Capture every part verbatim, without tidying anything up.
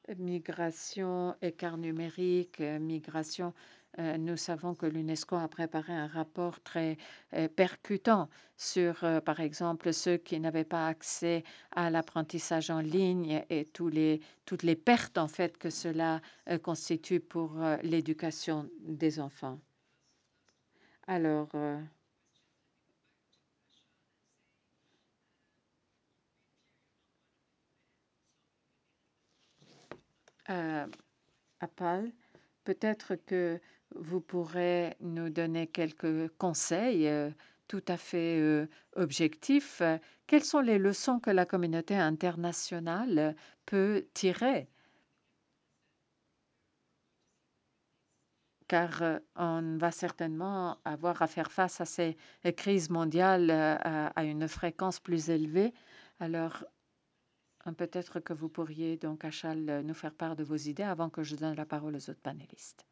Migration, écart numérique, euh, migration. Euh, nous savons que l'UNESCO a préparé un rapport très euh, percutant sur, euh, par exemple, ceux qui n'avaient pas accès à l'apprentissage en ligne et tous les, toutes les pertes en fait que cela euh, constitue pour euh, l'éducation des enfants. Alors, euh, euh, Apal, peut-être que vous pourrez nous donner quelques conseils euh, tout à fait euh, objectifs. Euh, Quelles sont les leçons que la communauté internationale peut tirer? Car euh, on va certainement avoir à faire face à ces euh, crises mondiales euh, à, à une fréquence plus élevée. Alors, euh, peut-être que vous pourriez donc, Achal, euh, nous faire part de vos idées avant que je donne la parole aux autres panélistes.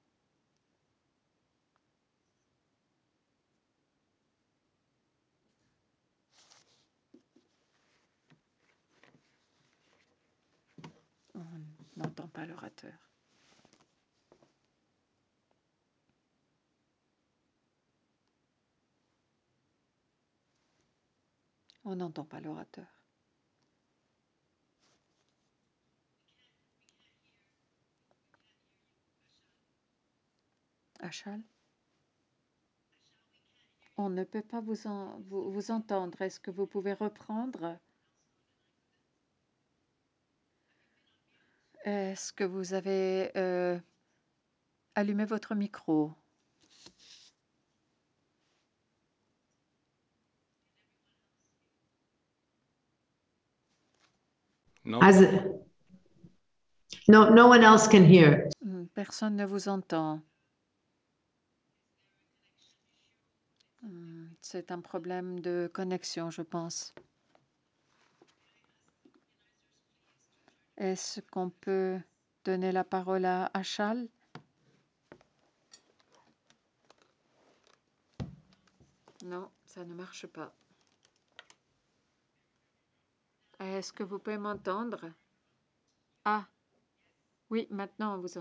On n'entend pas l'orateur. On n'entend pas l'orateur. Achal, on ne peut pas vous, en- vous, vous entendre. Est-ce que vous pouvez reprendre? Est-ce que vous avez euh, allumé votre micro? No, As no, no one else can hear. Hmm, Personne ne vous entend. Hmm, C'est un problème de connexion, je pense. Est-ce qu'on peut donner la parole à Achal? Non, ça ne marche pas. Est-ce que vous pouvez m'entendre? Ah, oui, maintenant on vous